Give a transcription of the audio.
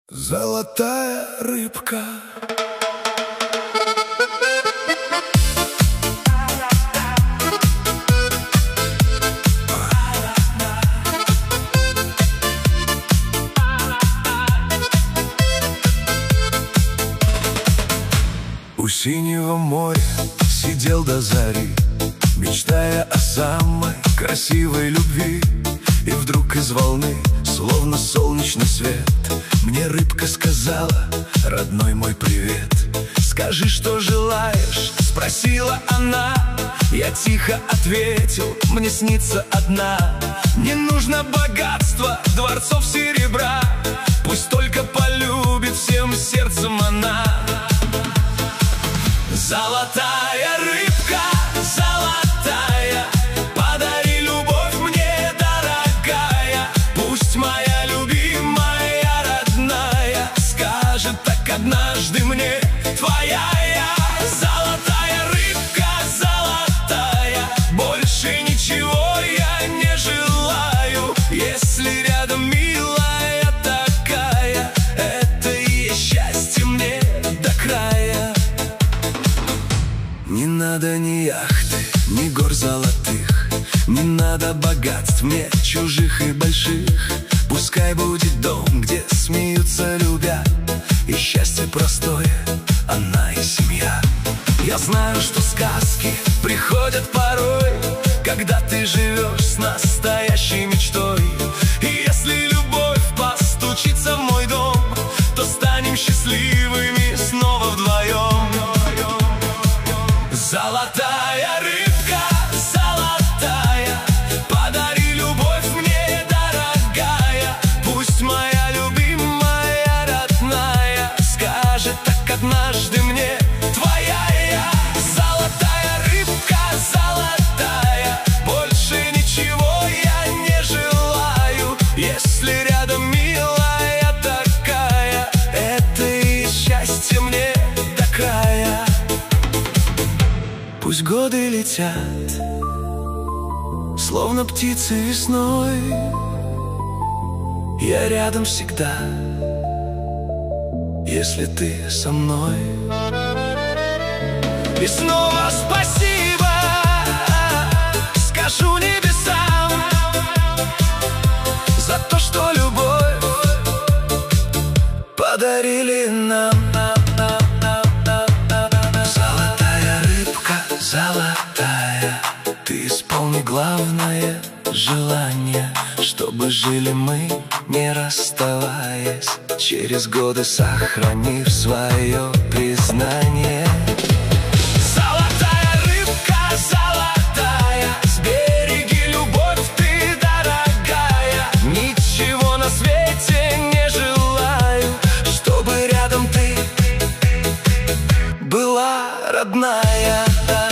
Золотая рыбка. У синего моря сидел до зари, мечтая о самой красивой любви. И вдруг из волны, словно солнечный свет, мне рыбка сказала: родной мой, привет. Скажи, что желаешь, спросила она. Я тихо ответил: мне снится одна. Не нужно богатства, дворцов серебра, пусть только полюбит всем сердцем она. Золотая рыбка, золотая, подари любовь мне, дорогая. Пусть моя любимая, родная, скажет так однажды мне: твоя я. Золотая рыбка, золотая, больше ничего я не желаю. Если рядом милая такая, это и есть счастье мне до края. Не надо ни яхты, ни гор золотых, не надо богатств мне, чужих и больших. Пускай будет дом, где смеются, любят, и счастье простое, она и семья. Я знаю, что сказки приходят порой, когда ты живешь с настоящей мечтой. И если любовь постучится в мой дом, то станем счастливыми снова вдвоем. Золотая рыбка, золотая, подари любовь мне, дорогая. Пусть моя любимая, родная, скажет так однажды мне: твоя я. Золотая рыбка, золотая, больше ничего я не желаю. Если рядом милая такая, это и есть счастье мне до края. Пусть годы летят, словно птицы весной, я рядом всегда, если ты со мной. И снова спасибо скажу небесам за то, что любовь подарили нам. Золотая, ты исполни главное желание, чтобы жили мы, не расставаясь, через годы сохранив свое признание. Золотая рыбка, золотая, сбереги любовь ты, дорогая. Ничего на свете не желаю, чтобы рядом ты была родная.